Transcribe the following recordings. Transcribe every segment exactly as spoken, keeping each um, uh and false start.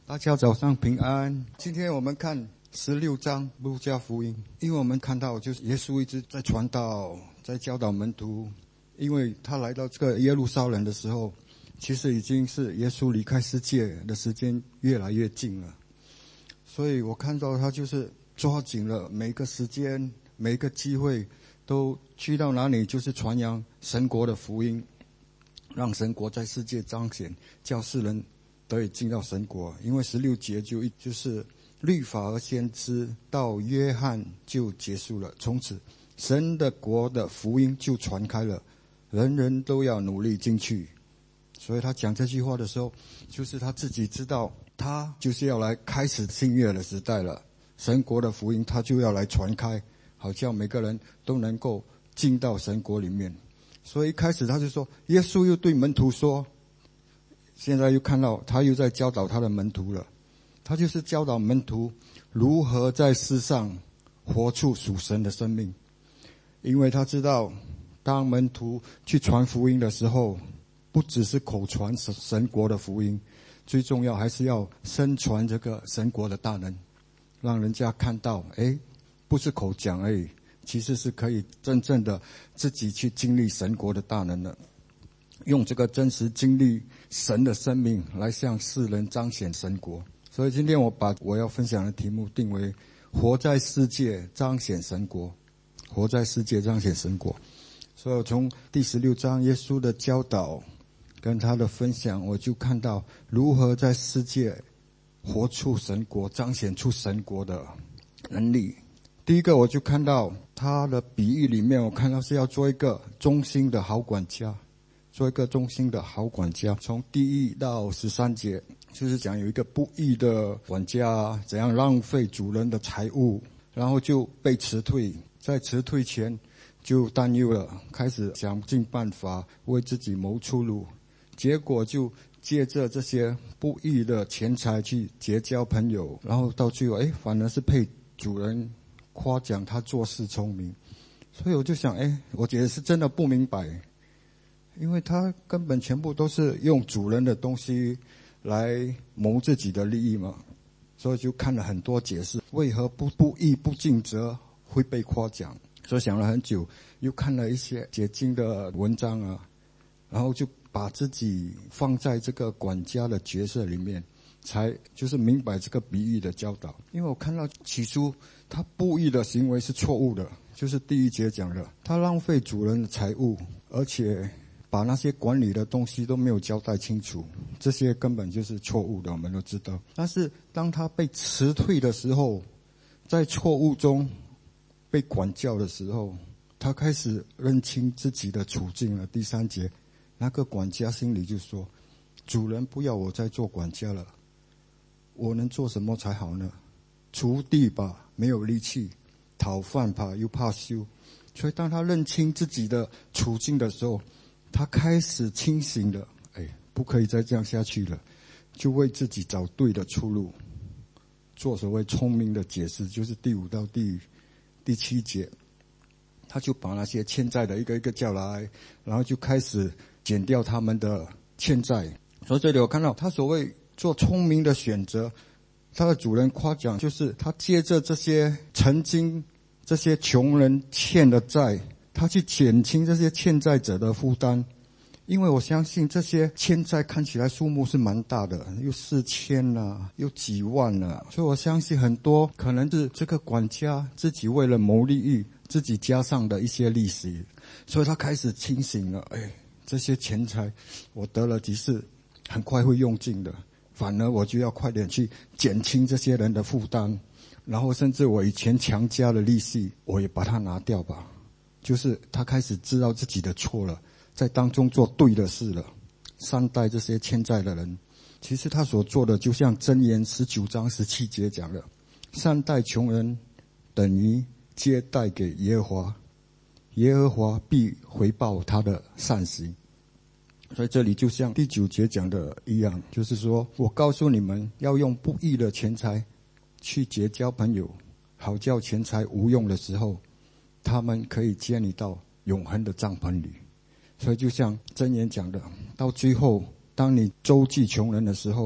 大家早上平安。今天我们看十六章路加福音，因为我们看到就是耶稣一直在传道，在教导门徒。因为他来到这个耶路撒冷的时候，其实已经是耶稣离开世界的时间越来越近了。所以我看到他就是抓紧了每个时间，每一个机会，都去到哪里就是传扬神国的福音，让神国在世界彰显，叫世人得以进到神国。因为十六节就就是律法和先知到约翰就结束了，从此神的国的福音就传开了，人人都要努力进去。所以他讲这句话的时候，就是他自己知道他就是要来开始新约的时代了，神国的福音他就要来传开，好叫每个人都能够进到神国里面。所以一开始他就说，耶稣又对门徒说，现在又看到他又在教导他的门徒了，他就是教导门徒如何在世上活出属神的生命。因为他知道当门徒去传福音的时候，不只是口传神国的福音，最重要还是要身传这个神国的大能，让人家看到，诶，不是口讲而已，其实是可以真正的自己去经历神国的大能的，用这个真实经历神的生命来向世人彰显神国。所以今天我把我要分享的题目定为活在世界彰显神国，活在世界彰显神国。所以从第十六章耶稣的教导跟他的分享，我就看到如何在世界活出神国，彰显出神国的能力。第一个我就看到他的比喻里面，我看到是要做一个忠心的好管家，做一个忠心的好管家。从第一到十三节就是讲有一个不义的管家怎样浪费主人的财物，然后就被辞退，在辞退前就担忧了，开始想尽办法为自己谋出路，结果就借着这些不义的钱财去结交朋友，然后到最后诶反而是被主人夸奖他做事聪明。所以我就想，诶我觉得是真的不明白，因为他根本全部都是用主人的东西来谋自己的利益嘛。所以就看了很多解释，为何不不义不尽责会被夸奖。所以想了很久，又看了一些解经的文章啊，然后就把自己放在这个管家的角色里面，才就是明白这个比喻的教导。因为我看到起初他不义的行为是错误的，就是第一节讲的，他浪费主人的财物，而且把那些管理的东西都没有交代清楚，这些根本就是错误的，我们都知道。但是当他被辞退的时候，在错误中被管教的时候，他开始认清自己的处境了。第三节，那个管家心里就说，主人不要我再做管家了，我能做什么才好呢？锄地吧，没有力气；讨饭吧，又怕羞。所以当他认清自己的处境的时候，他开始清醒了，哎，不可以再这样下去了，就为自己找对的出路，做所谓聪明的解释，就是第五到第第七节，他就把那些欠债的一个一个叫来，然后就开始减掉他们的欠债。所以这里我看到他所谓做聪明的选择，他的主人夸奖就是他借着这些曾经这些穷人欠的债，他去减轻这些欠债者的负担。因为我相信这些欠债看起来数目是蛮大的，有四千啊，有几万啊，所以我相信很多可能是这个管家自己为了谋利益，自己加上的一些利息，所以他开始清醒了。哎，这些钱财我得了即是很快会用尽的，反而我就要快点去减轻这些人的负担，然后甚至我以前强加的利息我也把它拿掉吧。就是他开始知道自己的错了，在当中做对的事了，善待这些欠债的人。其实他所做的就像箴言十九章十七节讲的，善待穷人等于接待给耶和华，耶和华必回报他的善行。所以这里就像第九节讲的一样，就是说我告诉你们要用不义的钱财去结交朋友，好叫钱财无用的时候，他们可以接你到永恒的帐篷里。所以就像箴言讲的，到最后当你周济穷人的时候，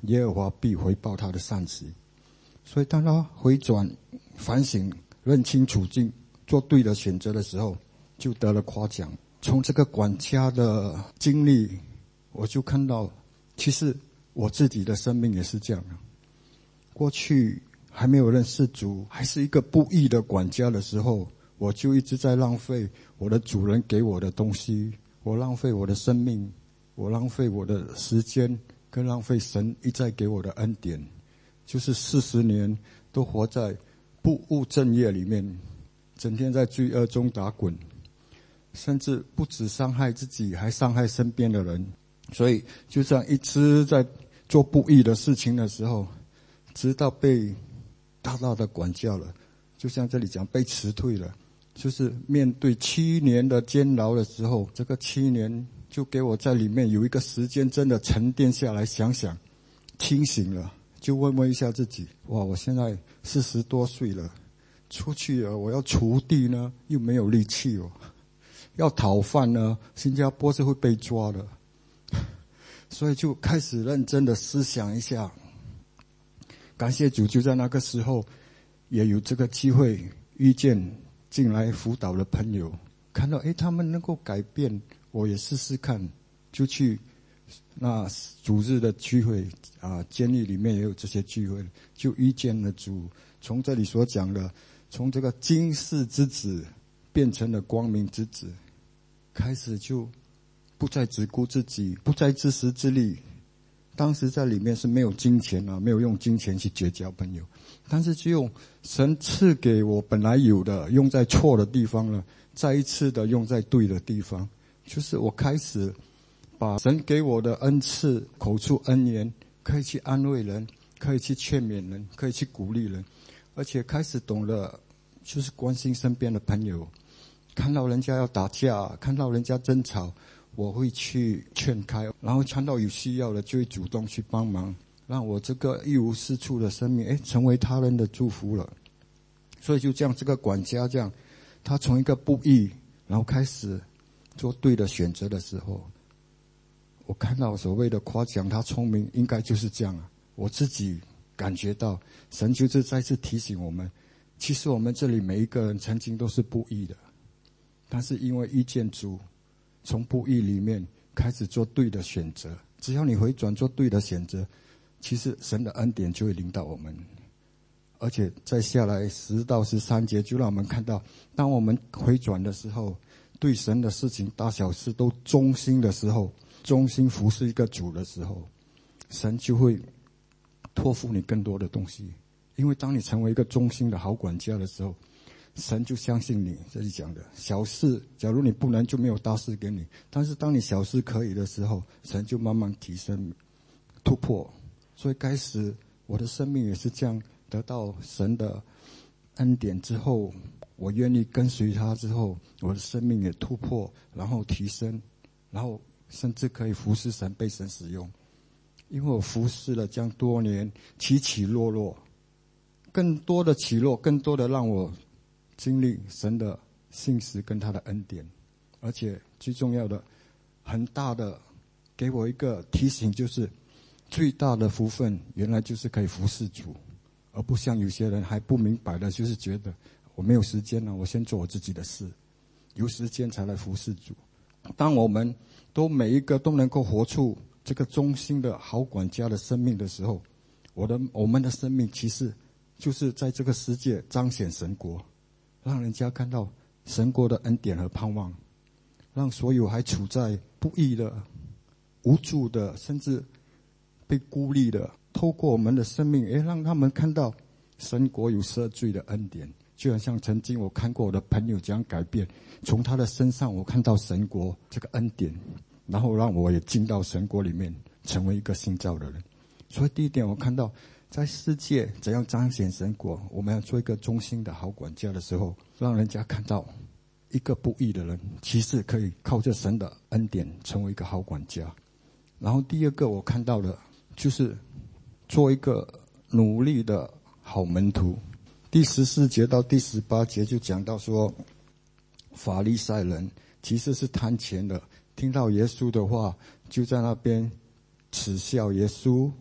耶和华必回报他的善行。所以当他回转反省认清处境做对的选择的时候，就得了夸奖。从这个管家的经历，我就看到其实我自己的生命也是这样的。过去还没有认识主，还是一个不义的管家的时候，我就一直在浪费我的主人给我的东西，我浪费我的生命，我浪费我的时间，跟浪费神一再给我的恩典，就是四十年都活在不务正业里面，整天在罪恶中打滚，甚至不止伤害自己，还伤害身边的人。所以就这样一直在做不义的事情的时候，直到被大大的管教了，就像这里讲被辞退了，就是面对七年的监牢的时候，这个七年就给我在里面有一个时间真的沉淀下来，想想清醒了，就问问一下自己，哇，我现在四十多岁了，出去了我要锄地呢又没有力气哦，要讨饭呢新加坡是会被抓的，所以就开始认真的思想一下。感谢主，就在那个时候也有这个机会遇见进来辅导的朋友，看到诶他们能够改变，我也试试看，就去那主日的聚会啊，监狱里面也有这些聚会，就遇见了主。从这里所讲的，从这个今世之子变成了光明之子，开始就不再只顾自己，不再自私自利。当时在里面是没有金钱啊，没有用金钱去结交朋友，但是就用神赐给我本来有的，用在错的地方了，再一次的用在对的地方。就是我开始把神给我的恩赐，口出恩言，可以去安慰人，可以去劝勉人，可以去鼓励人，而且开始懂得就是关心身边的朋友。看到人家要打架，看到人家争吵，我会去劝开，然后看到有需要的就会主动去帮忙，让我这个一无是处的生命，诶，成为他人的祝福了。所以就这样，这个管家这样，他从一个不义，然后开始做对的选择的时候，我看到所谓的夸奖他聪明，应该就是这样啊。我自己感觉到，神就是再次提醒我们，其实我们这里每一个人曾经都是不义的，但是因为遇见主，从不义里面开始做对的选择，只要你回转做对的选择，其实神的恩典就会临到我们。而且再下来十到十三节就让我们看到，当我们回转的时候，对神的事情大小事都忠心的时候，忠心服侍一个主的时候，神就会托付你更多的东西。因为当你成为一个忠心的好管家的时候，神就相信你。这里讲的小事，假如你不能，就没有大事给你，但是当你小事可以的时候，神就慢慢提升突破。所以开始我的生命也是这样，得到神的恩典之后，我愿意跟随他之后，我的生命也突破，然后提升，然后甚至可以服侍神，被神使用。因为我服侍了这样多年，起起落落，更多的起落，更多的让我经历神的信实跟他的恩典。而且最重要的，很大的给我一个提醒，就是最大的福分原来就是可以服侍主，而不像有些人还不明白的，就是觉得我没有时间了，我先做我自己的事，有时间才来服侍主。当我们都每一个都能够活出这个忠心的好管家的生命的时候，我的我们的生命其实就是在这个世界彰显神国，让人家看到神国的恩典和盼望，让所有还处在不义的、无助的，甚至被孤立的，透过我们的生命，也让他们看到神国有赦罪的恩典。就好像曾经我看过我的朋友这样改变，从他的身上我看到神国这个恩典，然后让我也进到神国里面，成为一个新造的人。所以第一点，我看到在世界怎样彰显神国，我们要做一个忠心的好管家的时候，让人家看到一个不义的人其实可以靠着神的恩典成为一个好管家。然后第二个我看到的就是做一个努力的好门徒。第十四节到第十八节就讲到说，法利赛人其实是贪钱的，听到耶稣的话就在那边耻笑耶稣，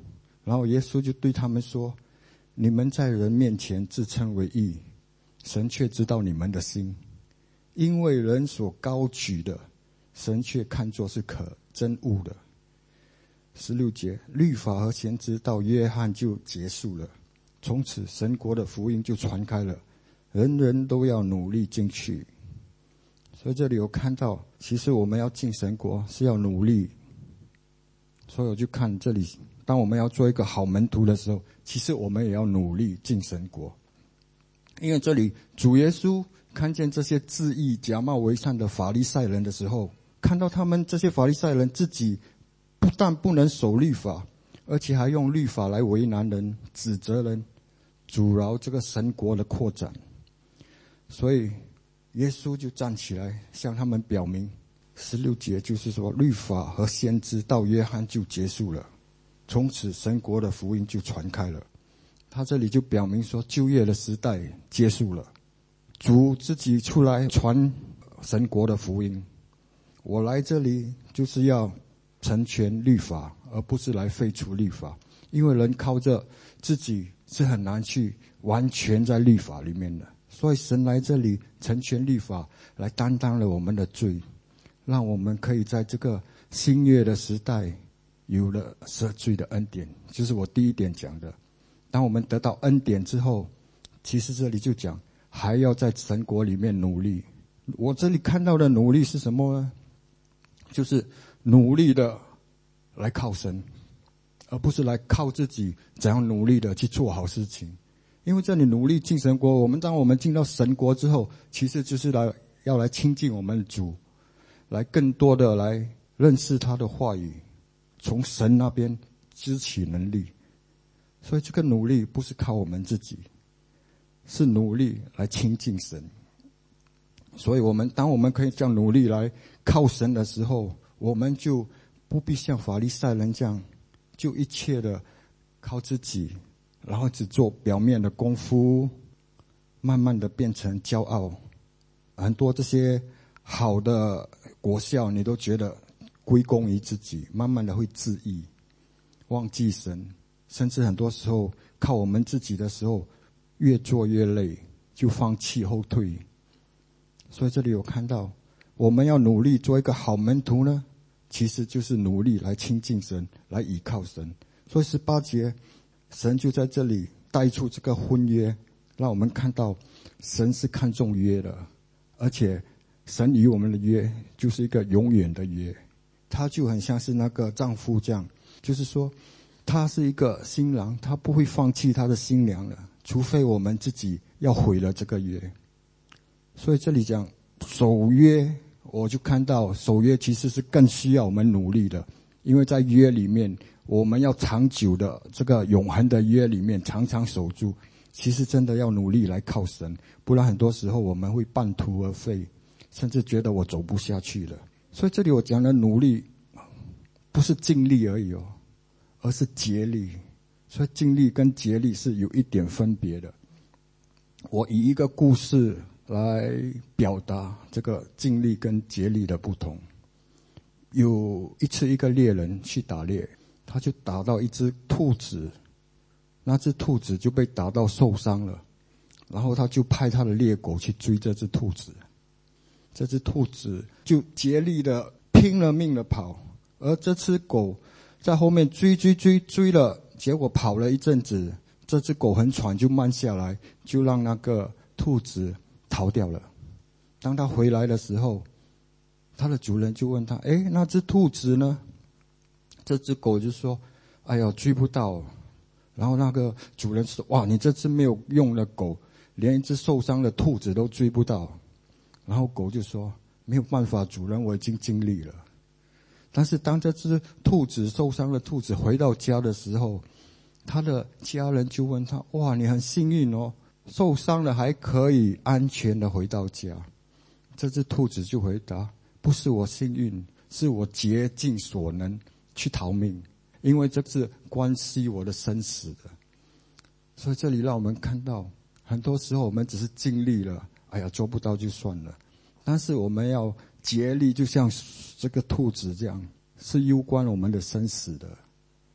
然后耶稣就对他们说，你们在人面前自称为义，神却知道你们的心，因为人所高举的，神却看作是可憎恶的。十六节，律法和先知到约翰就结束了，从此神国的福音就传开了，人人都要努力进去。所以这里有看到，其实我们要进神国是要努力。所以我就看这里，当我们要做一个好门徒的时候，其实我们也要努力进神国。因为这里主耶稣看见这些自义假冒为善的法利赛人的时候，看到他们这些法利赛人自己不但不能守律法，而且还用律法来为难人、指责人，阻挠这个神国的扩展。所以耶稣就站起来向他们表明，十六节就是说，律法和先知到约翰就结束了，从此神国的福音就传开了。他这里就表明说，旧约的时代结束了，主自己出来传神国的福音。我来这里就是要成全律法，而不是来废除律法，因为人靠着自己是很难去完全在律法里面的，所以神来这里成全律法，来担当了我们的罪，让我们可以在这个新约的时代有了赦罪的恩典。就是我第一点讲的，当我们得到恩典之后，其实这里就讲还要在神国里面努力。我这里看到的努力是什么呢？就是努力的来靠神，而不是来靠自己怎样努力的去做好事情。因为这里努力进神国，我们当我们进到神国之后，其实就是来要来亲近我们的主，来更多的来认识他的话语，从神那边支取能力。所以这个努力不是靠我们自己，是努力来亲近神。所以我们当我们可以这样努力来靠神的时候，我们就不必像法利赛人这样，就一切的靠自己，然后只做表面的功夫，慢慢的变成骄傲。很多这些好的果效你都觉得归功于自己，慢慢的会自义，忘记神，甚至很多时候靠我们自己的时候，越做越累，就放弃后退。所以这里有看到，我们要努力做一个好门徒呢，其实就是努力来亲近神，来倚靠神。所以十八节，神就在这里带出这个婚约，让我们看到神是看重约的，而且神与我们的约就是一个永远的约。他就很像是那个丈夫这样，就是说他是一个新郎，他不会放弃他的新娘的，除非我们自己要毁了这个约。所以这里讲守约，我就看到守约其实是更需要我们努力的，因为在约里面，我们要长久的这个永恒的约里面常常守住，其实真的要努力来靠神，不然很多时候我们会半途而废，甚至觉得我走不下去了。所以这里我讲的努力不是尽力而已哦，而是竭力。所以尽力跟竭力是有一点分别的。我以一个故事来表达这个尽力跟竭力的不同。有一次一个猎人去打猎，他就打到一只兔子，那只兔子就被打到受伤了，然后他就派他的猎狗去追这只兔子。这只兔子就竭力的拼了命的跑，而这只狗在后面追追追追了，结果跑了一阵子，这只狗很喘，就慢下来，就让那个兔子逃掉了。当他回来的时候，他的主人就问他，诶，那只兔子呢？这只狗就说，哎呀，追不到。然后那个主人说，哇，你这只没有用的狗，连一只受伤的兔子都追不到。然后狗就说，没有办法，主人，我已经尽力了。但是当这只兔子受伤的兔子回到家的时候，他的家人就问他，哇，你很幸运哦，受伤了还可以安全的回到家。这只兔子就回答，不是我幸运，是我竭尽所能去逃命，因为这是关系我的生死的。所以这里让我们看到，很多时候我们只是尽力了，哎呀，做不到就算了。但是我们要竭力，就像这个兔子这样，是攸关我们的生死的。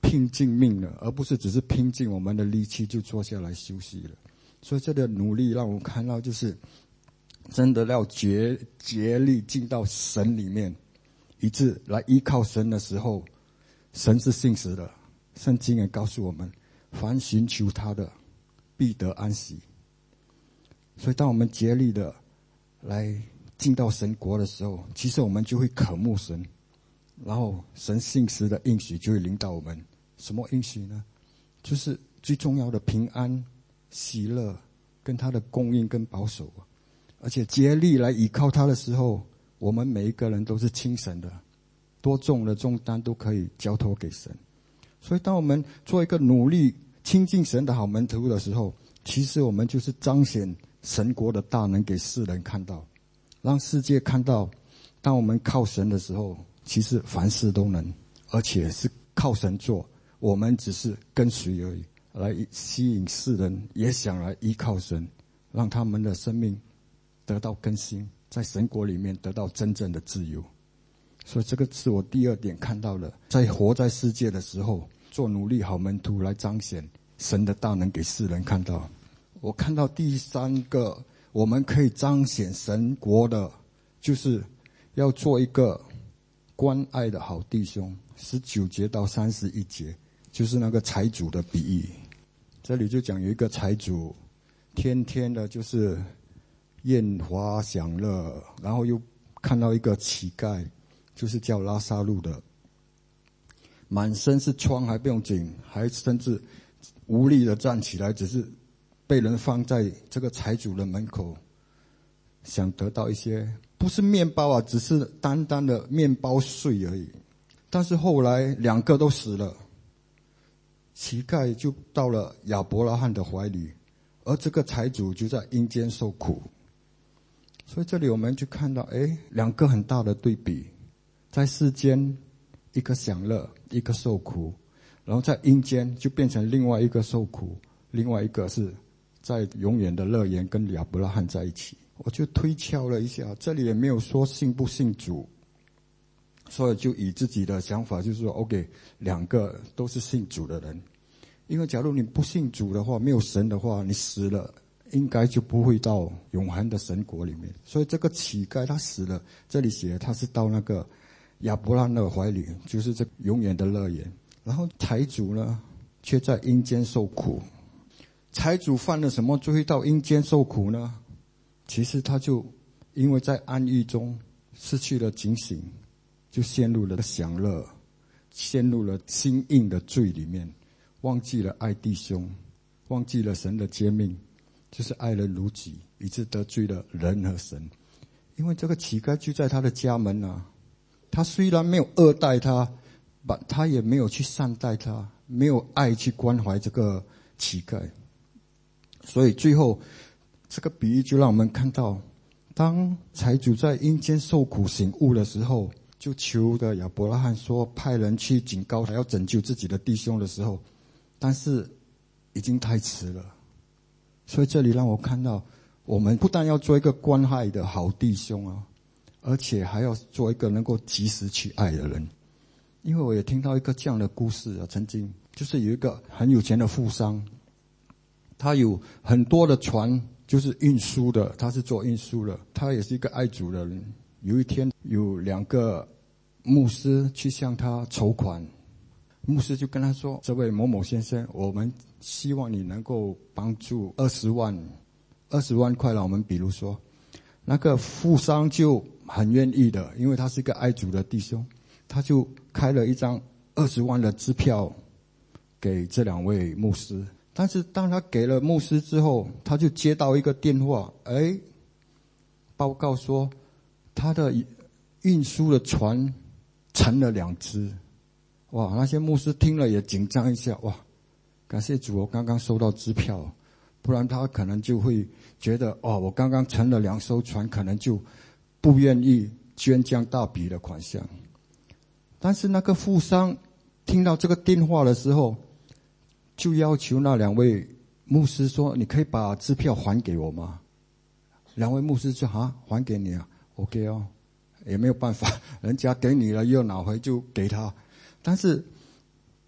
拼尽命了，而不是只是拼尽我们的力气就坐下来休息了。所以这个努力让我看到，就是真的要竭竭力进到神里面，以致来依靠神的时候，神是信实的。圣经也告诉我们，凡寻求他的必得安息。所以当我们竭力的来进到神国的时候，其实我们就会渴慕神，然后神信实的应许就会领导我们。什么应许呢？就是最重要的平安、喜乐跟他的供应跟保守。而且竭力来依靠他的时候，我们每一个人都是轻省的，多重的重担都可以交托给神。所以当我们做一个努力亲近神的好门徒的时候，其实我们就是彰显神国的大能给世人看到，让世界看到，当我们靠神的时候，其实凡事都能，而且是靠神做，我们只是跟随而已，来吸引世人也想来依靠神，让他们的生命得到更新，在神国里面得到真正的自由。所以这个是我第二点看到的，在活在世界的时候，做努力好门徒来彰显神的大能给世人看到。我看到第三个我们可以彰显神国的，就是要做一个关爱的好弟兄。十九节到三十一节就是那个财主的比喻。这里就讲有一个财主，天天的就是宴华享乐，然后又看到一个乞丐，就是叫拉撒路的，满身是疮还不用紧，还甚至无力的站起来，只是被人放在这个财主的门口，想得到一些不是面包啊，只是单单的面包碎而已。但是后来两个都死了，乞丐就到了亚伯拉罕的怀里，而这个财主就在阴间受苦。所以这里我们就看到，哎，两个很大的对比，在世间一个享乐，一个受苦，然后在阴间就变成另外一个受苦，另外一个是在永远的乐园跟亚伯拉罕在一起。我就推敲了一下，这里也没有说信不信主，所以就以自己的想法就是说 OK， 两个都是信主的人。因为假如你不信主的话，没有神的话，你死了应该就不会到永恒的神国里面。所以这个乞丐他死了，这里写他是到那个亚伯拉罕的怀里，就是这永远的乐园。然后财主呢却在阴间受苦。财主犯了什么就会到阴间受苦呢？其实他就因为在安逸中失去了警醒，就陷入了享乐，陷入了心硬的罪里面，忘记了爱弟兄，忘记了神的诫命，就是爱人如己，以致得罪了人和神。因为这个乞丐就在他的家门啊，他虽然没有恶待他，他也没有去善待他，没有爱去关怀这个乞丐。所以最后这个比喻就让我们看到，当财主在阴间受苦醒悟的时候，就求的亚伯拉罕说派人去警告他要拯救自己的弟兄的时候，但是已经太迟了。所以这里让我看到，我们不但要做一个关爱的好弟兄啊，而且还要做一个能够及时去爱的人。因为我也听到一个这样的故事啊，曾经就是有一个很有钱的富商，他有很多的船，就是运输的，他是做运输的，他也是一个爱主的人。有一天有两个牧师去向他筹款，牧师就跟他说，这位某某先生，我们希望你能够帮助二十万二十万块了。我们比如说那个富商就很愿意的，因为他是一个爱主的弟兄，他就开了一张二十万的支票给这两位牧师。但是当他给了牧师之后，他就接到一个电话，哎，报告说他的运输的船沉了两只。哇，那些牧师听了也紧张一下，哇，感谢主，我刚刚收到支票，不然他可能就会觉得，哦，我刚刚沉了两艘船，可能就不愿意捐这样大笔的款项。但是那个富商听到这个电话的时候，就要求那两位牧师说，你可以把支票还给我吗？两位牧师就啊，还给你啊 OK 哦，也没有办法，人家给你了又拿回就给他。但是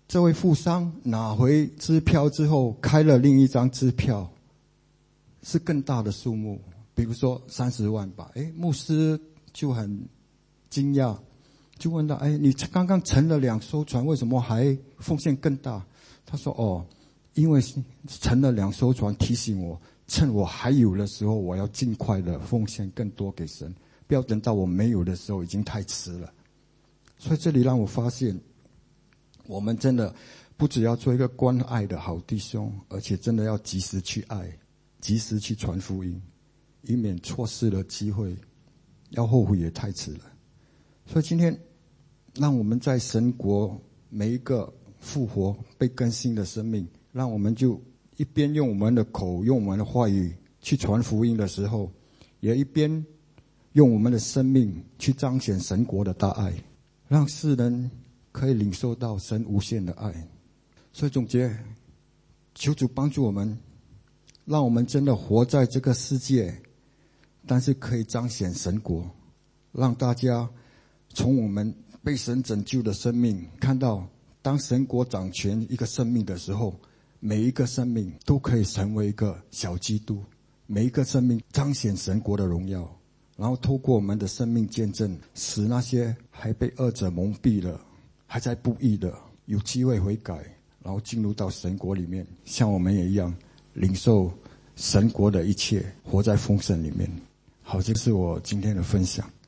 这位富商拿回支票之后，开了另一张支票，是更大的数目，比如说三十万吧。诶，牧师就很惊讶，就问他：哎，你刚刚成了两艘船，为什么还奉献更大？他说：哦，因为成了两艘船，提醒我，趁我还有的时候，我要尽快的奉献更多给神，不要等到我没有的时候，已经太迟了。所以这里让我发现，我们真的不只要做一个关爱的好弟兄，而且真的要及时去爱，及时去传福音，以免错失了机会，要后悔也太迟了。所以今天让我们在神国每一个复活被更新的生命，让我们就一边用我们的口，用我们的话语去传福音的时候，也一边用我们的生命去彰显神国的大爱，让世人可以领受到神无限的爱。所以总结，求主帮助我们，让我们真的活在这个世界，但是可以彰显神国，让大家从我们被神拯救的生命看到，当神国掌权一个生命的时候，每一个生命都可以成为一个小基督，每一个生命彰显神国的荣耀，然后透过我们的生命见证，使那些还被恶者蒙蔽了，还在不义的有机会悔改，然后进入到神国里面，像我们也一样领受神国的一切，活在丰盛里面。好，这是我今天的分享。